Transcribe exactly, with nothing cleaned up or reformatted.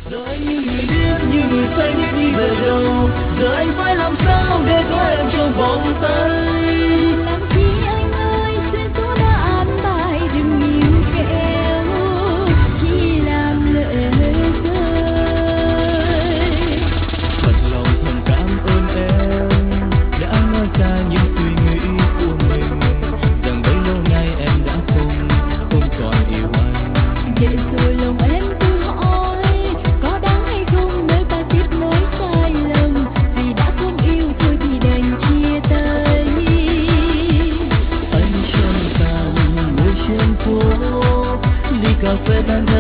Rồi như người biết như người say biết đi về đâu. Giờ anh phải làm sao để có em trong vòng tay. Làm chi anh ơi, duyên số đã an bài, đừng níu kéo khi làm lỡ rơi. Thật lòng thầm cảm ơn em đã nói ra những suy nghĩ của mình, rằng bấy lâu nay em đã không không còn yêu anh. Để rồi lòng em tự hỏi có đáng hay không nếu ta tiếp nối sai lầm, vì đã không yêu thôi thì đành chia tay. Anh trong tàn ngồi trên phố ly cà phê tan